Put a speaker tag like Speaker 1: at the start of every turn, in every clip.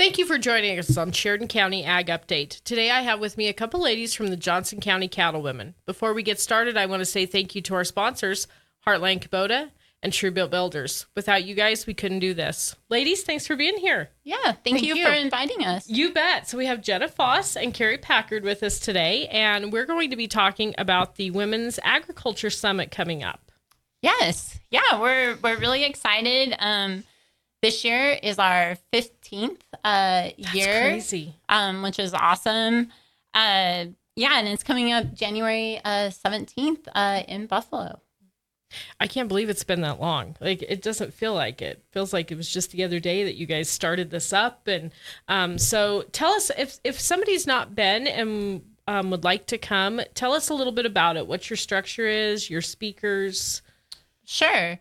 Speaker 1: Thank you for joining us on Sheridan County Ag Update. Today I have with me a couple ladies from the Johnson County Cattlewomen. Before we get started, I want to say thank you to our sponsors, Heartland Kubota and Truebilt Builders. Without you guys, we couldn't do this. Ladies, thanks for being here.
Speaker 2: Yeah, thank you for inviting us.
Speaker 1: You bet. So we have Jenna Foss and Carrie Packard with us today, and we're going to be talking about the Women's Agriculture Summit coming up.
Speaker 2: Yes. Yeah, we're really excited. This year is our 15th year.
Speaker 1: Crazy.
Speaker 2: Which is awesome. And it's coming up January 17th in Buffalo.
Speaker 1: I can't believe it's been that long. Like, it doesn't feel like it. Feels like it was just the other day that you guys started this up. And so tell us, if somebody's not been and would like to come, tell us a little bit about it. What your structure is, your speakers.
Speaker 2: Sure.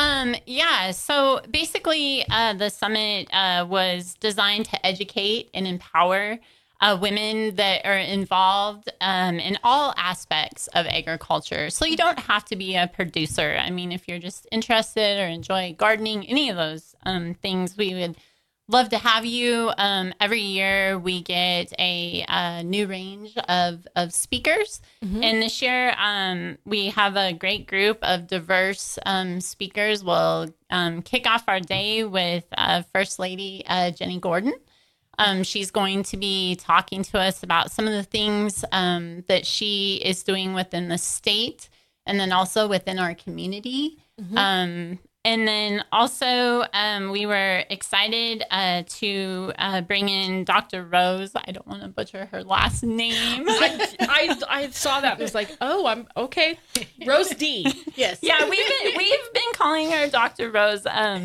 Speaker 2: So basically, the summit was designed to educate and empower women that are involved in all aspects of agriculture. So you don't have to be a producer. I mean, if you're just interested or enjoy gardening, any of those things, we would love to have you. Every year we get a new range of speakers. Mm-hmm. And this year we have a great group of diverse speakers. We'll kick off our day with First Lady Jenny Gordon. She's going to be talking to us about some of the things that she is doing within the state and then also within our community. Mm-hmm. And then also, we were excited to bring in Dr. Rose. I don't want to butcher her last name.
Speaker 1: I saw that and was like, oh, I'm okay. Rose D.
Speaker 2: Yes. Yeah, we've been calling her Dr. Rose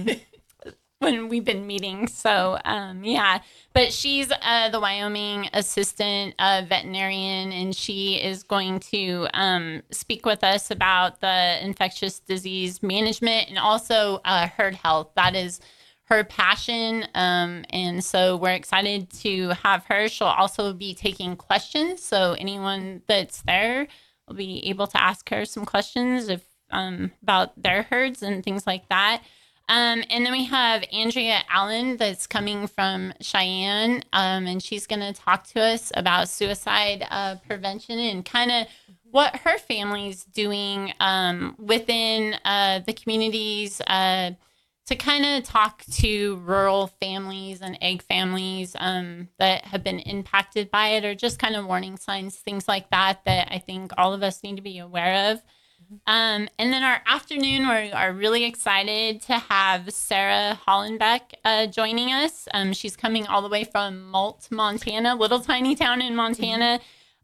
Speaker 2: when we've been meeting. So, but she's the Wyoming assistant veterinarian, and she is going to speak with us about the infectious disease management and also herd health. That is her passion. And so we're excited to have her. She'll also be taking questions. So anyone that's there will be able to ask her some questions about their herds and things like that. And then we have Andrea Allen that's coming from Cheyenne, and she's going to talk to us about suicide prevention and kind of what her family's doing within the communities to kind of talk to rural families and egg families that have been impacted by it, or just kind of warning signs, things like that I think all of us need to be aware of. And then our afternoon, we are really excited to have Sarah Hollenbeck joining us. She's coming all the way from Moult, Montana, little tiny town in Montana.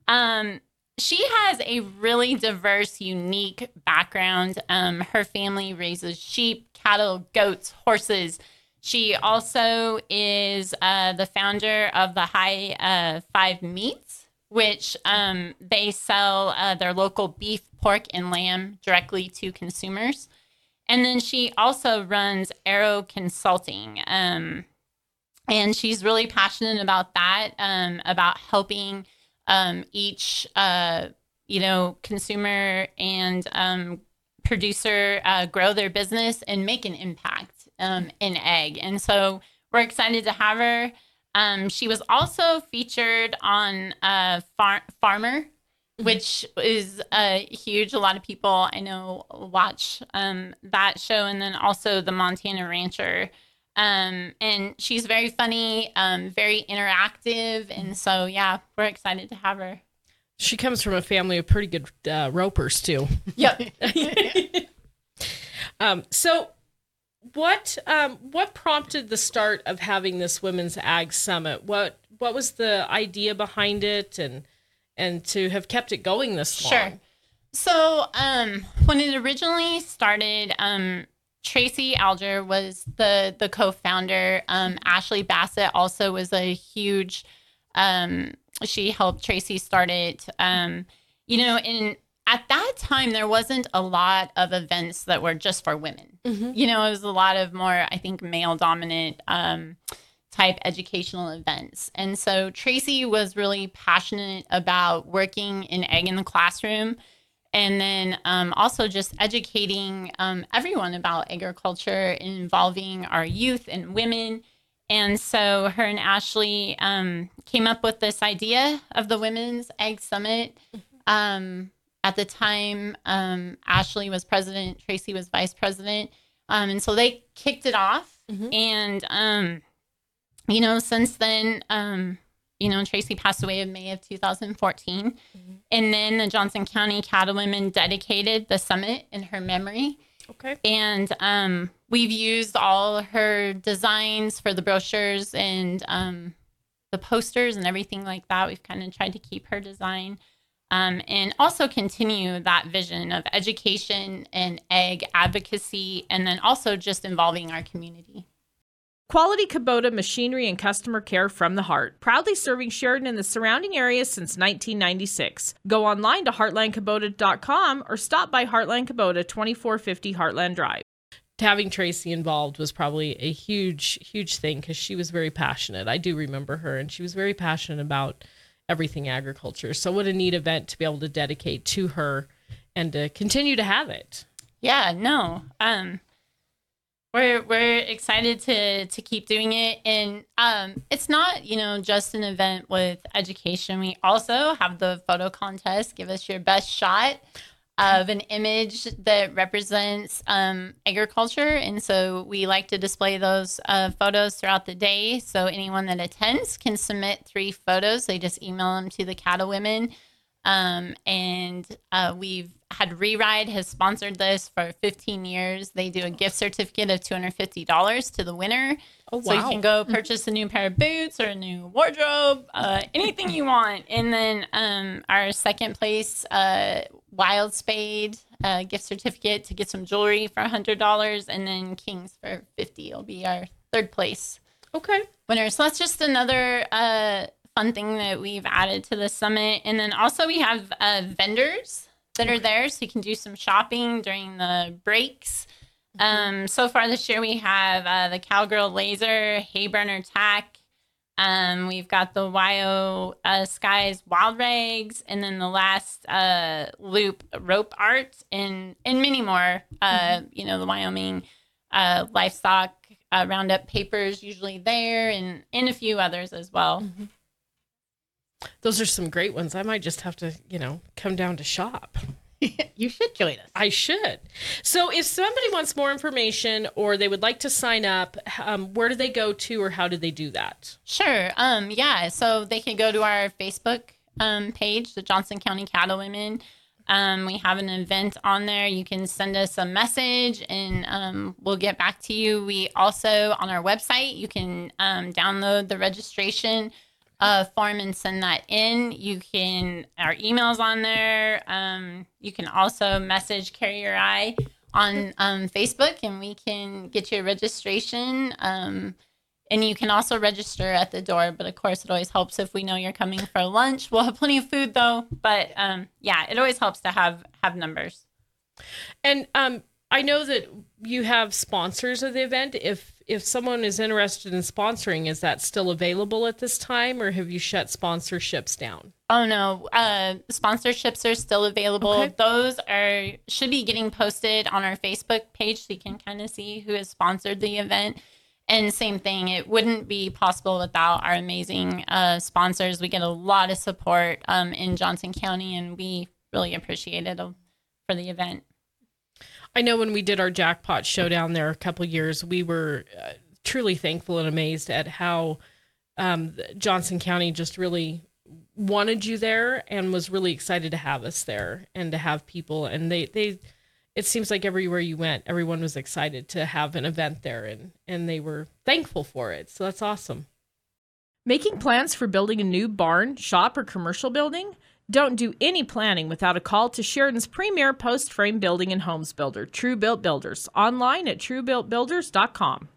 Speaker 2: She has a really diverse, unique background. Her family raises sheep, cattle, goats, horses. She also is the founder of the High Five Meats, which they sell their local beef, pork, and lamb directly to consumers. And then she also runs Arrow Consulting. And she's really passionate about that, about helping each, consumer and producer grow their business and make an impact in egg. And so we're excited to have her. She was also featured on Farmer, which is huge. A lot of people I know watch that show, and then also the Montana Rancher. And she's very funny, very interactive. And so, we're excited to have her.
Speaker 1: She comes from a family of pretty good ropers, too.
Speaker 2: Yep.
Speaker 1: So what prompted the start of having this Women's Ag Summit? What was the idea behind it, and to have kept it going this long?
Speaker 2: Sure. So when it originally started, Tracy Alger was the co-founder. Ashley Bassett also was a huge, she helped Tracy start it. And at that time, there wasn't a lot of events that were just for women. Mm-hmm. It was a lot of more, I think, male-dominant type educational events. And so Tracy was really passionate about working in egg in the classroom, and then also just educating everyone about agriculture and involving our youth and women. And so her and Ashley came up with this idea of the Women's Egg Summit. At the time, Ashley was president, Tracy was vice president. And so they kicked it off. And, since then, Tracy passed away in May of 2014. And then the Johnson County Cattlewomen dedicated the summit in her memory.
Speaker 1: Okay.
Speaker 2: And we've used all her designs for the brochures and the posters and everything like that. We've kind of tried to keep her design and also continue that vision of education and egg advocacy, and then also just involving our community.
Speaker 3: Quality Kubota machinery and customer care from the heart. Proudly serving Sheridan and the surrounding areas since 1996. Go online to heartlandkubota.com or stop by Heartland Kubota, 2450 Heartland Drive.
Speaker 1: Having Tracy involved was probably a huge, huge thing because she was very passionate. I do remember her, and she was very passionate about everything agriculture. So what a neat event to be able to dedicate to her and to continue to have it.
Speaker 2: Yeah, no. We're excited to keep doing it. And it's not, just an event with education. We also have the photo contest. Give us your best shot of an image that represents agriculture. And so we like to display those photos throughout the day. So anyone that attends can submit 3 photos. They just email them to the Cattlewomen. And we've had Reride has sponsored this for 15 years. They do a gift certificate of $250 to the winner.
Speaker 1: Oh, wow.
Speaker 2: So you can go purchase a new pair of boots or a new wardrobe, anything you want. And then our second place Wild Spade gift certificate to get some jewelry for $100, and then Kings for $50 will be our third place winner. So that's just another fun thing that we've added to the summit. And then also we have vendors that are there, so you can do some shopping during the breaks. So far this year we have the Cowgirl Laser, Hayburner Tack. We've got the YO Skies Wild Rags, and then the last loop rope art, and many more. The Wyoming livestock roundup papers usually there, and a few others as well.
Speaker 1: Those are some great ones. I might just have to, come down to shop.
Speaker 4: You should join us.
Speaker 1: I should. So if somebody wants more information or they would like to sign up, where do they go to, or how do they do that?
Speaker 2: Sure. So they can go to our Facebook page, the Johnson County Cattlewomen. We have an event on there. You can send us a message and we'll get back to you. We also, on our website, you can download the registration form and send that in. Our email's on there. You can also message Carrie or I on Facebook, and we can get you a registration. And you can also register at the door. But of course, it always helps if we know you're coming for lunch. We'll have plenty of food though. But it always helps to have numbers.
Speaker 1: And I know that you have sponsors of the event. If someone is interested in sponsoring, is that still available at this time, or have you shut sponsorships down?
Speaker 2: Oh no, sponsorships are still available.
Speaker 1: Okay.
Speaker 2: Those should be getting posted on our Facebook page, so you can kind of see who has sponsored the event. And same thing, it wouldn't be possible without our amazing sponsors. We get a lot of support in Johnson County, and we really appreciate it for the event.
Speaker 1: I know when we did our jackpot showdown there a couple of years, we were truly thankful and amazed at how Johnson County just really wanted you there and was really excited to have us there and to have people. And it seems like everywhere you went, everyone was excited to have an event there, and they were thankful for it. So that's awesome.
Speaker 3: Making plans for building a new barn, shop, or commercial building? Don't do any planning without a call to Sheridan's premier post-frame building and homes builder, True Built Builders, online at truebuiltbuilders.com.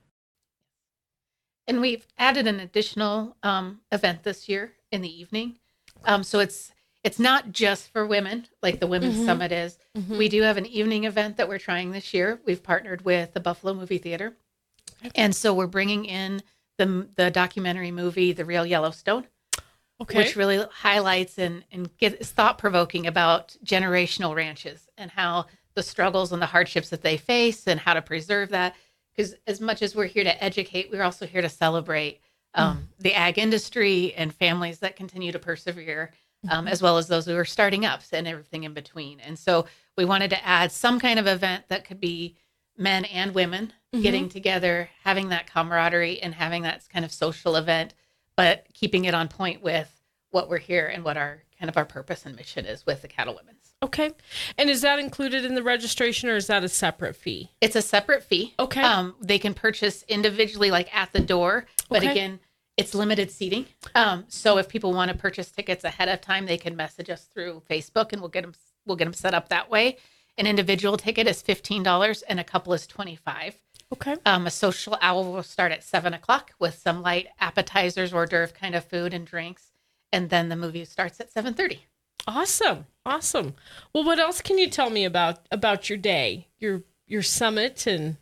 Speaker 4: And we've added an additional event this year in the evening. So it's not just for women like the Women's Summit is. We do have an evening event that we're trying this year. We've partnered with the Buffalo Movie Theater. And so we're bringing in the documentary movie, The Real Yellowstone. Which really highlights and is thought-provoking about generational ranches and how the struggles and the hardships that they face and how to preserve that. because as much as we're here to educate, we're also here to celebrate the ag industry and families that continue to persevere, as well as those who are starting up and everything in between. And so we wanted to add some kind of event that could be men and women getting together, having that camaraderie and having that kind of social event, but keeping it on point with what we're here and what our kind of our purpose and mission is with the Cattle Women's.
Speaker 1: Okay. And is that included in the registration, or is that a separate fee?
Speaker 4: It's a separate fee.
Speaker 1: Okay.
Speaker 4: They can purchase individually, like at the door, but
Speaker 1: Okay.
Speaker 4: again, it's limited seating. So if people want to purchase tickets ahead of time, they can message us through Facebook, and we'll get them set up that way. An individual ticket is $15, and a couple is $25.
Speaker 1: Okay.
Speaker 4: A social hour will start at 7:00 with some light appetizers, hors d'oeuvre kind of food and drinks, and then the movie starts at 7:30.
Speaker 1: Awesome. Awesome. Well, what else can you tell me about your day, your summit? And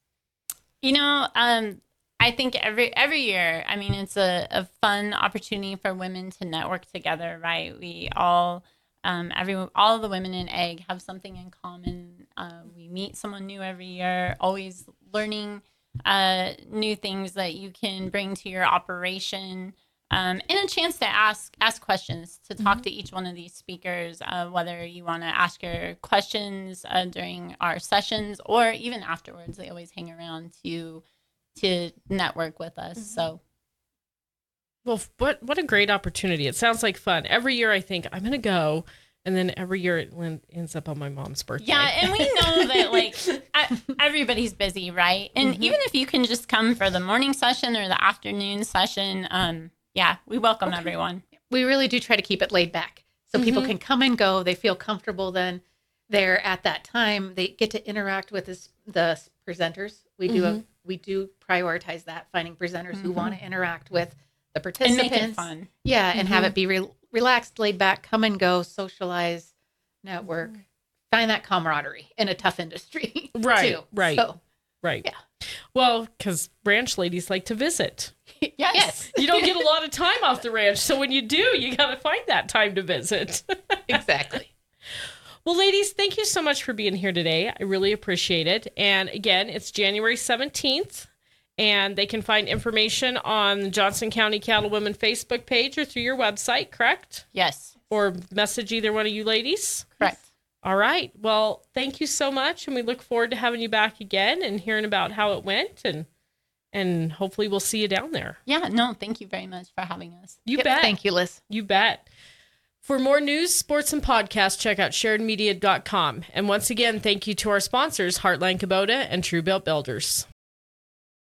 Speaker 2: I think every year, I mean, it's a fun opportunity for women to network together, right? We all of the women in ag have something in common. We meet someone new every year, always learning new things that you can bring to your operation, and a chance to ask questions, to talk to each one of these speakers, whether you want to ask your questions during our sessions or even afterwards. They always hang around to network with us. So.
Speaker 1: well, what a great opportunity. It sounds like fun. Every year I think I'm going to go, and then every year it ends up on my mom's birthday.
Speaker 2: Yeah, and we know that like everybody's busy, right? And even if you can just come for the morning session or the afternoon session, we welcome everyone.
Speaker 4: We really do try to keep it laid back so people can come and go. They feel comfortable then there at that time. They get to interact with the presenters. We do prioritize that, finding presenters who want to interact with the
Speaker 2: And
Speaker 4: participants.
Speaker 2: make it fun.
Speaker 4: Yeah, and have it be relaxed, laid back, come and go, socialize, network, find that camaraderie in a tough industry.
Speaker 1: Right,
Speaker 4: too.
Speaker 1: right.
Speaker 4: So,
Speaker 1: Right.
Speaker 4: Yeah.
Speaker 1: Well, because ranch ladies like to visit.
Speaker 4: yes,
Speaker 1: You don't get a lot of time off the ranch, so when you do, you got to find that time to visit.
Speaker 4: exactly.
Speaker 1: Well, ladies, thank you so much for being here today. I really appreciate it. And again, it's January 17th, and they can find information on the Johnson County Cattle Women Facebook page or through your website, correct?
Speaker 2: Yes,
Speaker 1: Or message either one of you ladies.
Speaker 2: correct.
Speaker 1: All right. Well, thank you so much, and we look forward to having you back again and hearing about how it went, and hopefully we'll see you down there.
Speaker 2: Yeah, no, thank you very much for having us.
Speaker 1: You
Speaker 4: Yep,
Speaker 1: bet.
Speaker 4: Thank you, Liz.
Speaker 1: You bet. For more news, sports, and podcasts, check out SheridanMedia.com. And once again, thank you to our sponsors, Heartland Kubota and True Built Builders.